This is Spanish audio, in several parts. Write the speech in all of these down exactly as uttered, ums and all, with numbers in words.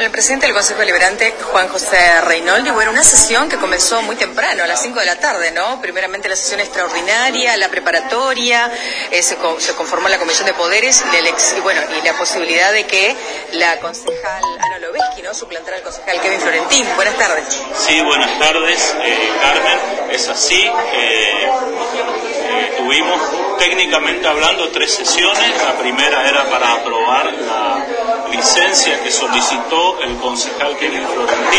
el presidente del Consejo Deliberante, Juan José Reynoldi. Bueno, una sesión que comenzó muy temprano, a las cinco de la tarde, ¿no? Primeramente la sesión extraordinaria, la preparatoria, eh, se, co se conformó la Comisión de Poderes y la, y, bueno, y la posibilidad de que la concejal Ana Lobeski, ¿no?, suplantara al concejal Kevin Florentín. Buenas tardes. Sí, buenas tardes, eh, Carmen. Es así. Eh, eh, tuvimos, técnicamente hablando, tres sesiones. La primera era para aprobar la licencia que solicitó el concejal Kevin Florentín.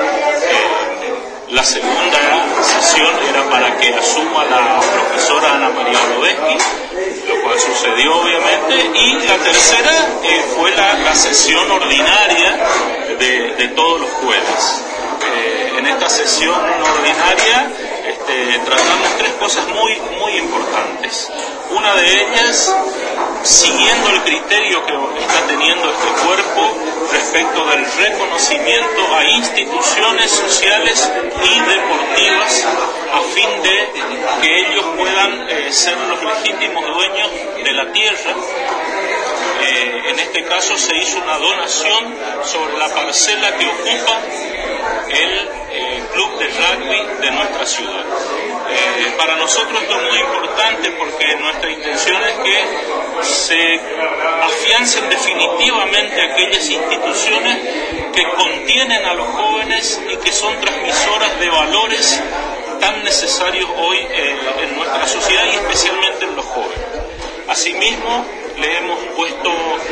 Eh, la segunda sesión era para que asuma la profesora Ana María Lobeski, lo cual sucedió obviamente, y la tercera eh, fue la, la sesión ordinaria de, de todos los jueves. Eh, en esta sesión ordinaria este, tratamos tres cosas muy, muy importantes. Una de ellas, siguiendo el criterio que está teniendo este cuerpo respecto del reconocimiento a instituciones sociales y deportivas a fin de que ellos puedan eh, ser los legítimos dueños de la tierra. Eh, en este caso se hizo una donación sobre la parcela que ocupa el eh, club de rugby de nuestra ciudad. Eh, para nosotros esto es muy importante porque nuestra intención es que se afiancen definitivamente aquellas instituciones que contienen a los jóvenes y que son transmisoras de valores tan necesarios hoy eh, en nuestra sociedad y especialmente en los jóvenes. Asimismo, le hemos puesto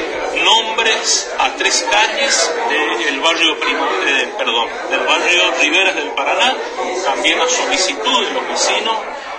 nombres a tres calles del barrio Prima, eh, perdón, del barrio Riberas del Paraná, también a solicitud de los vecinos.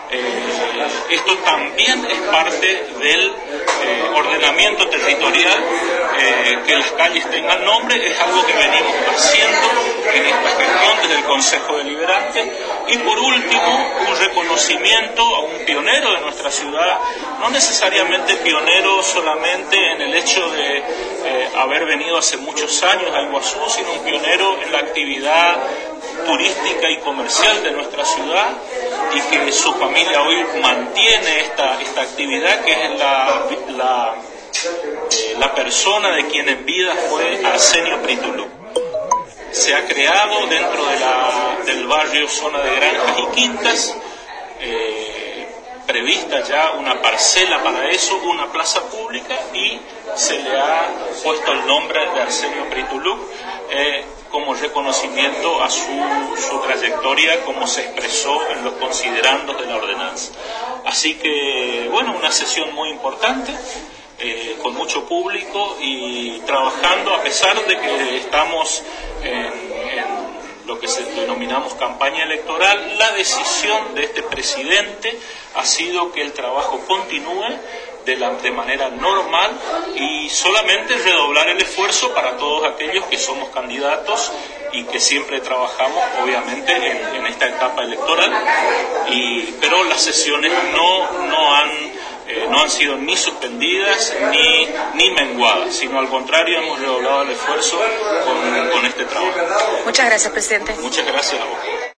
Eh, esto también es parte del eh, ordenamiento territorial, eh, que las calles tengan nombre, es algo que venimos haciendo en esta gestión desde el Consejo Deliberante. Y por último, un reconocimiento a un pionero de nuestra ciudad, no necesariamente pionero solamente en el hecho de eh, haber venido hace muchos años a Iguazú, sino un pionero en la actividad turística y comercial de nuestra ciudad, y que su familia hoy mantiene esta, esta actividad, que es la, la, eh, la persona de quien en vida fue Arsenio Pritulú. Se ha creado dentro de la, del barrio zona de granjas y quintas, eh, prevista ya una parcela para eso, una plaza pública, y se le ha puesto el nombre de Arsenio Pritulú eh, como reconocimiento a su, su trayectoria, como se expresó en los considerandos de la ordenanza. Así que, bueno, una sesión muy importante, eh, con mucho público y trabajando, a pesar de que estamos en, en lo que se denominamos campaña electoral. La decisión de este presidente ha sido que el trabajo continúe de, la, de manera normal y solamente redoblar el esfuerzo para todos aquellos que somos candidatos y que siempre trabajamos, obviamente, en, en esta etapa electoral. Y, pero las sesiones no, no han... Eh, no han sido ni suspendidas ni, ni menguadas, sino al contrario, hemos redoblado el esfuerzo con, con este trabajo. Muchas gracias, presidente. Muchas gracias a vos.